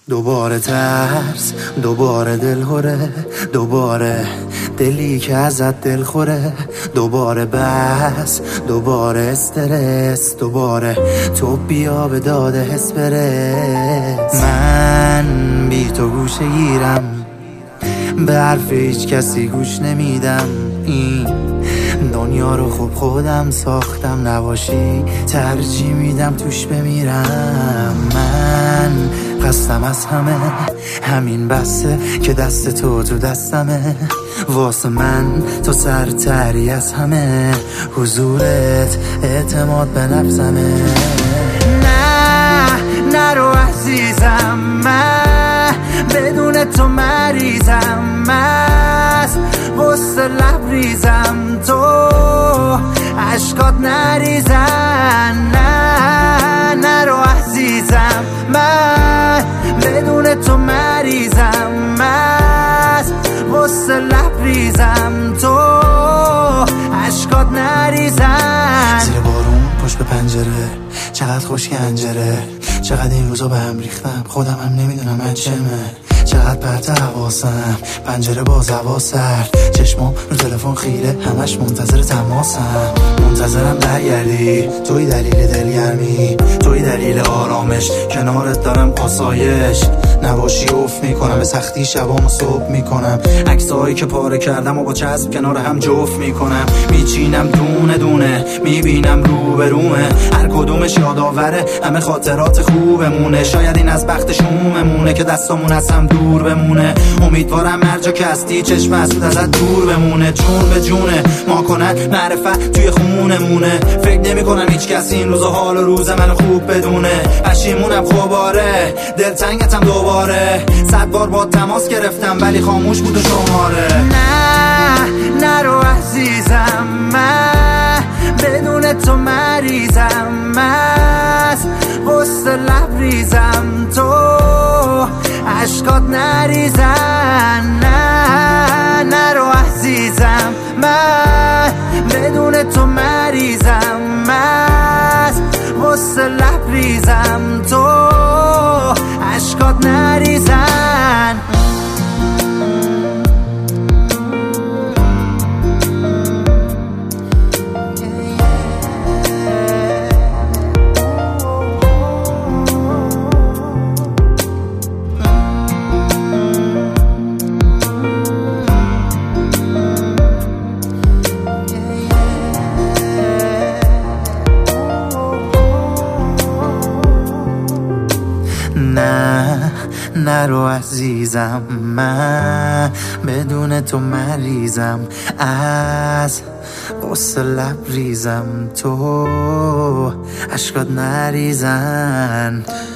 دوباره ترس، دوباره دلهوره، دوباره دلی که ازت دل خوره، دوباره بس، دوباره استرس، دوباره تو بیا به داده حس برس. من بی تو گوشه گیرم، به حرف هیچ کسی گوش نمیدم. این دنیا رو خوب خودم ساختم، نباشی ترجیح میدم توش بمیرم. من قصدم از همه همین بسه که دست تو دستمه، واسه من تو سرتری از همه، حضورت اعتماد به نفسمه. نرو عزیزم، من بدون تو مریضم، مست وسط لبریزم، تو عشقات نریزن. نرو عزیزم، من بدون تو مریضم، مست وسط لبریزم، تو عشقات نریزن. زیر بارون پشت به پنجره، چقدر خوش گنجره، چقدر این روزا به هم ریختم، خودم هم نمیدونم من چمه. چقدر پرت حواسم، پنجره باز هوا سرد، چشمام رو تلفن خیره، همش منتظر تماسم. منتظرم برگردی، توی دلیل دلگرمی، توی دلیل آرامش، کنارت دارم آسایش. نباشی افت میکنم، به سختی شبامو صبح میکنم، عکسایی که پاره کردم و با چسب کنار هم جفت میکنم. میچینم دونه دونه، میبینم رو به رومه، هر کدومش یادآوره همه خاطرات خوبمونه. شاید این از بخت شوممونه که دستامون از هم دور بمونه. امیدوارم هر جا که هستی چشم حسود ازت دور بمونه. جون به جونه ما کنن معرفت توی خونمونه، فکر نمی کنم هیچ کسی این روزا حال و روز منو خوب بدونه. پشیمونم خوباره، دلتنگتم دوباره، 100 بار با تماس گرفتم ولی خاموش بود و شماره. نرو عزیزم، من بدون تو مریضم، مست وسط لبریزم، تو عشقات نریزن. نرو عزیزم، من بدون تو مریضم، مست وسط لبریزم، تو عشقات نریزن. نرو عزیزم، من بدون تو مریضم، از قصه لبریزم، تو عشقات نریزن.